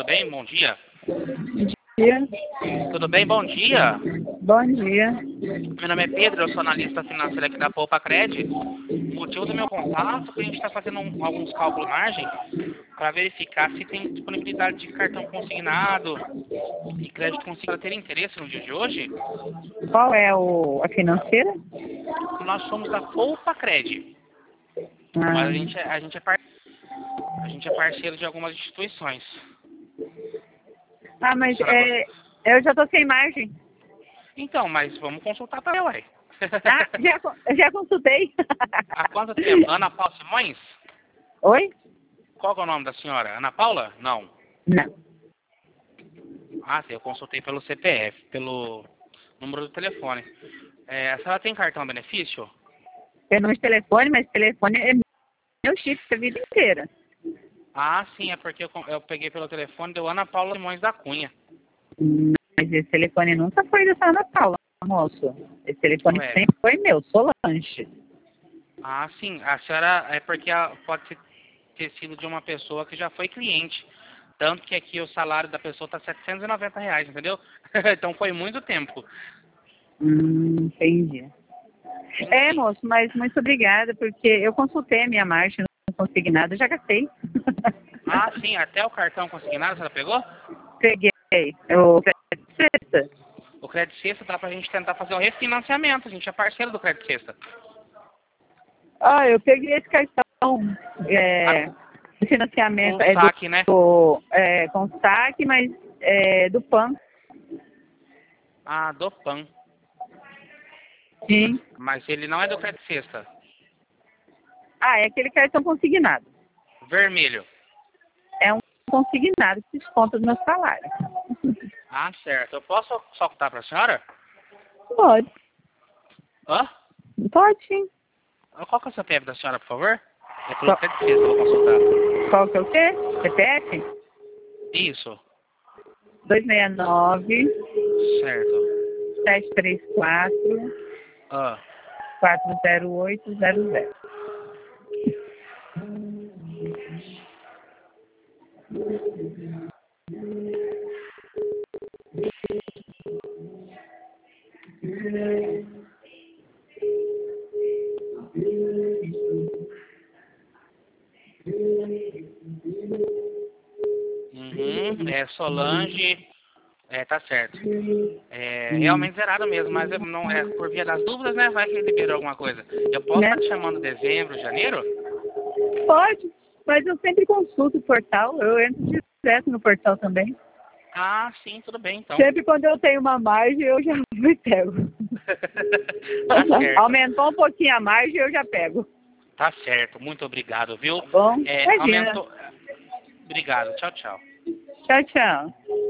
tudo bem? Bom dia. Dia. Tudo bem? Bom dia. Bom dia. Meu nome é Pedro, eu sou analista financeiro aqui da Poupa Cred. O motivo do meu contato é que a gente está fazendo alguns cálculos de margem para verificar se tem disponibilidade de cartão consignado e crédito consignado. Ter interesse no dia de hoje? Qual é a financeira? Nós somos da Poupa Cred, mas a gente é parceiro de algumas instituições. Mas eu já tô sem margem. Então, mas vamos consultar para ué. Já consultei. Há quanto tempo? Ana Paula Simões? Oi? Qual que é o nome da senhora? Ana Paula? Não. Não. Ah, sim, eu consultei pelo CPF, pelo número do telefone. A senhora tem cartão benefício? Eu não de telefone, mas telefone é meu chip a vida inteira. Ah, sim, é porque eu peguei pelo telefone, deu Ana Paula Simões da Cunha. Mas esse telefone nunca foi da Ana Paula, moço. Esse telefone Ué. sempre foi meu, Solange. Ah, sim, a senhora é porque pode ter sido de uma pessoa que já foi cliente. Tanto que aqui o salário da pessoa está R$ 790, entendeu? Então foi muito tempo. Entendi. Moço, mas muito obrigada, porque eu consultei a minha margem, não consegui nada, já gastei. Ah, sim, até o cartão consignado, a senhora pegou? Peguei. Eu sexta. O Crédito Sexta dá pra gente tentar fazer um refinanciamento, a gente é parceiro do Crédito Sexta. Eu peguei esse cartão de financiamento. Com saque, né? Com saque, mas do PAN. Ah, do PAN. Sim. Mas ele não é do Crédito Sexta. É aquele cartão consignado. Vermelho. É um consignado que desconta do meu salário. Ah, certo. Eu posso soltar pra senhora? Pode. Hã? Pode, sim. Qual que é o CPF da senhora, por favor? É pelo Crédito Sexta, eu vou consultar. Qual que é o quê? CPF? Isso. 269 Certo. 734 Ah. 40800. É Solange. Tá certo. Realmente zerado mesmo, mas não é por via das dúvidas, né? Vai que liberou alguma coisa. Eu posso estar te chamando em dezembro, janeiro? Pode, mas eu sempre consulto o portal, eu entro direto no portal também. Ah, sim, tudo bem, então. Sempre quando eu tenho uma margem, eu já me pego. Tá certo. Aumentou um pouquinho a margem, eu já pego. Tá certo, muito obrigado, viu? Tá bom? Aumentou. Obrigado, tchau, tchau. Tchau, tchau.